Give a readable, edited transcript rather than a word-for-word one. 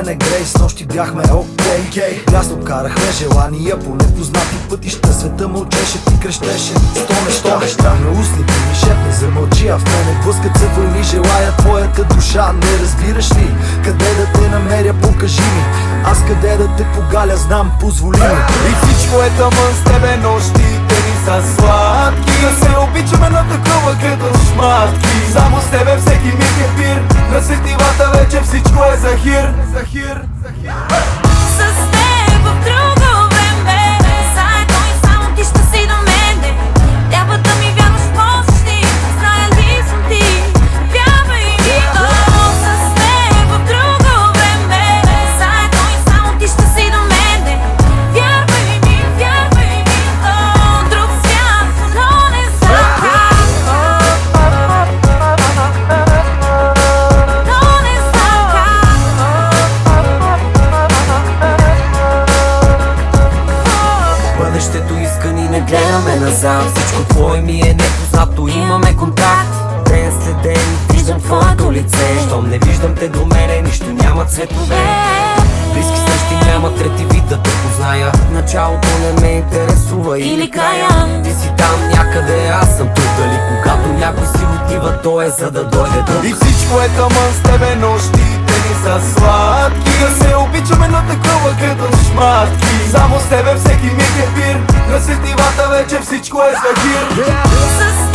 мене Грейс, нощи бяхме окей. Ясно карахме желания по непознати пътища. Света мълчеше, ти крещеше сто неща. На устните ми шепне замълчи, а в мене блъскат се вълни. Желая твоята душа, не разбираш ли? Къде да те намеря, покажи ми. Аз къде да те погаля, знам, позволи ми. И всичко е тъмън с тебе, нощите ни са сладки. Да се обичаме на такова като шматки. Само с тебе всеки миг е пир. На сетивата вече всичко е захир. С теб в друго време, заедно и само ти ще си до мене. Трябва да ми вярваш, можеш ли, зная ли съм ти, вярвай ми. С теб в друго време, заедно и само ти ще си до мене. Вярвай ми, друг свят, но не знам как. Бъдещето искани, не гледаме назад. Всичко твое ми е непознато, имаме контакт. Ден след ден виждам твоето лице. Щом не виждам те до мене, нищо няма цветове. Близки срещи няма трети вид да те позная. Началото не ме интересува или края. Ти си там някъде, аз съм тук. Дали когато някой си отива, то е за да дойде друг. И всичко е тъмън с тебе, нощите ни са сладки. Да се обичаме на такова като шматки. Само с тебе всеки миг е пир. На сетивата вече всичко е захир. С